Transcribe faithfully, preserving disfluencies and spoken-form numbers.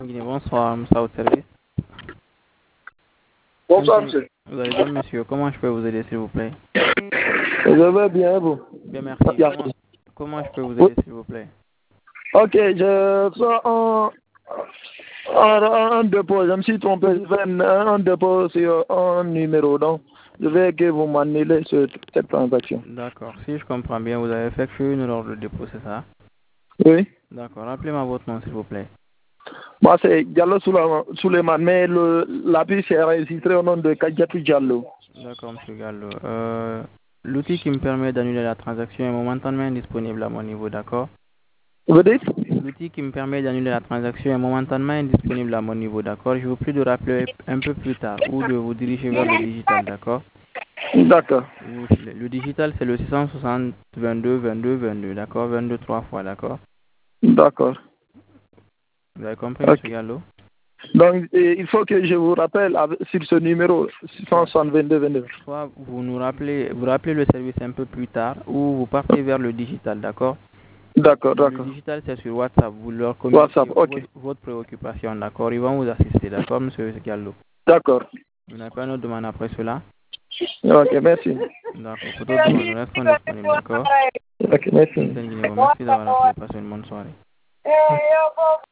Guinée, bonsoir, Moussa au service. Bonsoir, monsieur. Vous allez bien, monsieur? Comment je peux vous aider, s'il vous plaît? Je vais bien, vous. Bien, merci. Bien. Comment, comment je peux vous Oui. aider, s'il vous plaît? Ok, je fais un, un, un dépôt. Je me suis trompé. Je fais un, un dépôt sur un numéro. Donc, je vais que vous m'annulez sur cette transaction. D'accord. Si je comprends bien, vous avez effectué une ordre de dépôt, c'est ça? Oui. D'accord. Rappelez-moi votre nom, s'il vous plaît. Moi, c'est Diallo Soula- Souleymane, mais le, la puce est enregistrée au nom de Kadjatou Diallo. D'accord, monsieur Gallo. Euh, l'outil qui me permet d'annuler la transaction est momentanément indisponible à mon niveau, d'accord? Vous dites? L'outil qui me permet d'annuler la transaction est momentanément indisponible à mon niveau, d'accord? Je vous prie de rappeler un peu plus tard ou de vous diriger vers le digital, d'accord? D'accord. Vous- Le le digital, c'est le six cent soixante vingt-deux vingt-deux vingt-deux, d'accord? vingt-deux trois fois, d'accord? D'accord. Vous avez compris, Ok. monsieur Gallo? Donc, et il faut que je vous rappelle avec- sur ce numéro six cent Soit, soixante-deux vingt-deux. soit vous nous rappelez, vous rappelez le service un peu plus tard ou vous partez vers le digital, d'accord? D'accord, Le d'accord. digital, c'est sur WhatsApp. Vous leur WhatsApp, communiquez ok. votre, votre préoccupation, d'accord? Ils vont vous assister, d'accord, monsieur Gallo? D'accord. Vous n'avez pas une autre demande après cela? Ok, merci. D'accord. Pour d'autres demandes, nous restons disponibles, d'accord? Ok, merci. Merci d'avoir appelé. Passez une bonne soirée.